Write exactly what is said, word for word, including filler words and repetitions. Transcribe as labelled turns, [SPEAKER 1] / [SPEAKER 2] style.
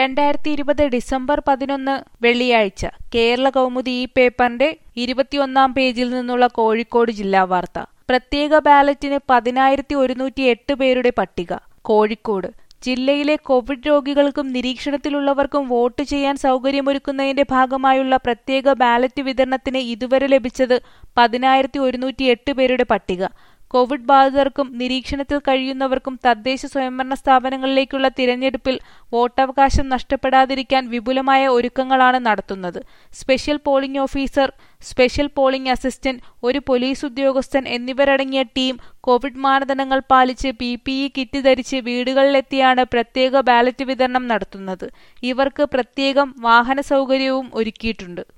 [SPEAKER 1] രണ്ടായിരത്തി ഇരുപത് ഡിസംബർ പതിനൊന്ന് വെള്ളിയാഴ്ച കേരള കൗമുദി ഈ പേപ്പറിന്റെ ഇരുപത്തിയൊന്നാം പേജിൽ നിന്നുള്ള കോഴിക്കോട് ജില്ലാ വാർത്ത. പ്രത്യേക ബാലറ്റിന് പതിനായിരത്തി ഒരുന്നൂറ്റി എട്ട് പേരുടെ പട്ടിക. കോഴിക്കോട് ജില്ലയിലെ കോവിഡ് രോഗികൾക്കും നിരീക്ഷണത്തിലുള്ളവർക്കും വോട്ട് ചെയ്യാൻ സൗകര്യമൊരുക്കുന്നതിന്റെ ഭാഗമായുള്ള പ്രത്യേക ബാലറ്റ് വിതരണത്തിന് ഇതുവരെ ലഭിച്ചത് പതിനായിരത്തി ഒരുന്നൂറ്റി എട്ട് പേരുടെ പട്ടിക. കോവിഡ് ബാധിതർക്കും നിരീക്ഷണത്തിൽ കഴിയുന്നവർക്കും തദ്ദേശ സ്വയംഭരണ സ്ഥാപനങ്ങളിലേക്കുള്ള തിരഞ്ഞെടുപ്പിൽ വോട്ടവകാശം നഷ്ടപ്പെടാതിരിക്കാൻ വിപുലമായ ഒരുക്കങ്ങളാണ് നടത്തുന്നത്. Special polling officer, special polling assistant, ഒരു പോലീസ് ഉദ്യോഗസ്ഥൻ എന്നിവരടങ്ങിയ ടീം കോവിഡ് മാനദണ്ഡങ്ങൾ പാലിച്ച് പി പി ഇ കിറ്റ് ധരിച്ച് വീടുകളിലെത്തിയാണ് പ്രത്യേക ബാലറ്റ് വിതരണം നടത്തുന്നത്. ഇവർക്ക് പ്രത്യേകം വാഹന സൗകര്യവും ഒരുക്കിയിട്ടുണ്ട്.